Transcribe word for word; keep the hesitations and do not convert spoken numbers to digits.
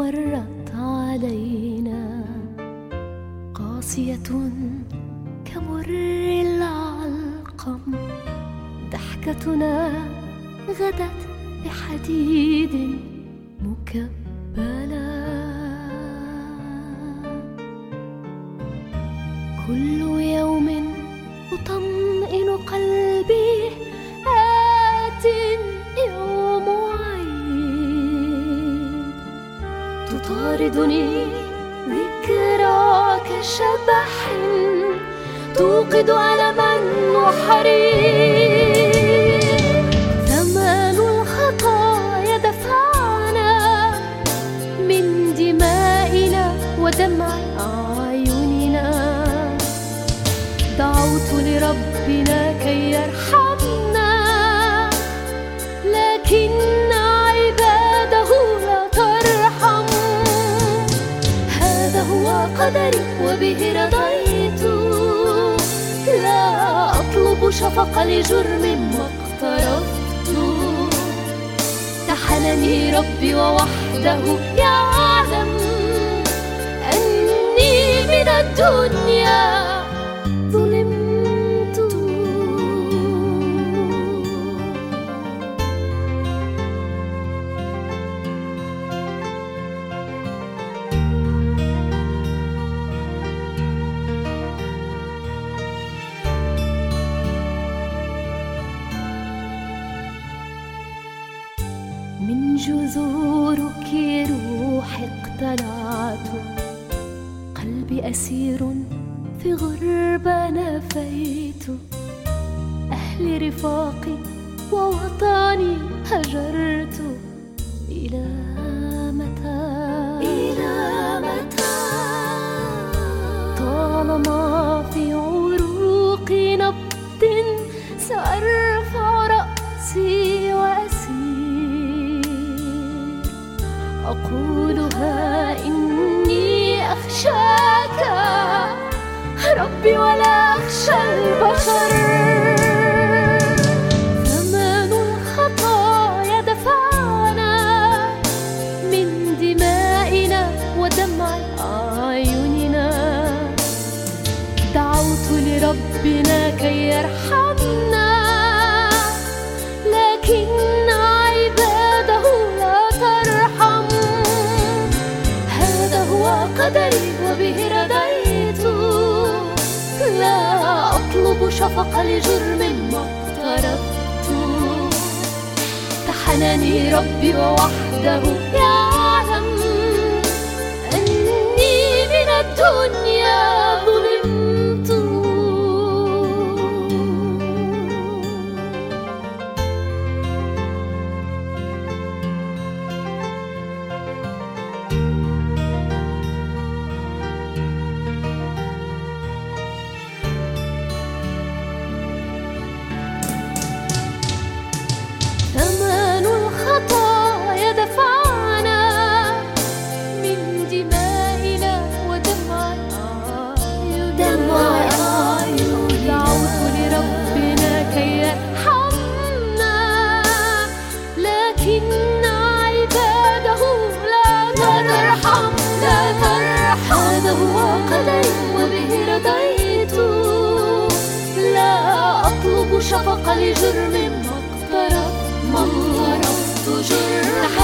مرت علينا قاسية كمر العلقم، ضحكتنا غدت بحديد مكبلا. كل يوم أطمئن قلبي، آت يوم عيد تطاردني ذكراك شبح توقد ألما وحريق. ثمن الخطايا دفعنا من دمائنا ودمع أعيننا. دعوت لربنا كي يرحمنا، لكن عباده لا ترحم. هذا هو قدري وبه رضيت، لا أطلب شفقة لجرم ما اقترفت. تحنني ربي ووحده يعلم أني من الدنيا ظلمت. من جذورك روحي اقتلعت، قلبي أسير في غربة نفيت. أهلي رفاقي ووطني هجرت، إلى متى إلى متى؟ طالما في عروقي نبض سأرفع رأسي وأسير. أقولها إني أخشاك ربي ولا أخشى البشر. ثمن الخطايا دفعنا من دمائنا ودمع أعيننا. دعوت لربنا كي يرحمنا، لكن عباده لا ترحم. هذا هو قدري وبه رضيت، لا أطلب شفقة لجرم ما اقترفت. تحنني ربي ووحده يعلم أني من الدنيا ظلمت. ثمن الخطايا دفعنا من دمائنا ودمع أعيننا. دعوت لربنا كي يرحمنا، لكن عباده لا ترحم لا ترحم. هذا هو قدري وبه رضيت، لا أطلب شفقة لجرم ما اقترفت. ما اقترفت جرم